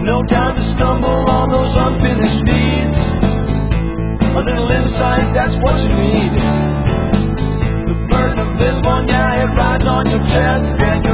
No time to stumble on those unfinished needs. A little insight, that's what you need. The burden of this one, yeah, it rides on your chest. And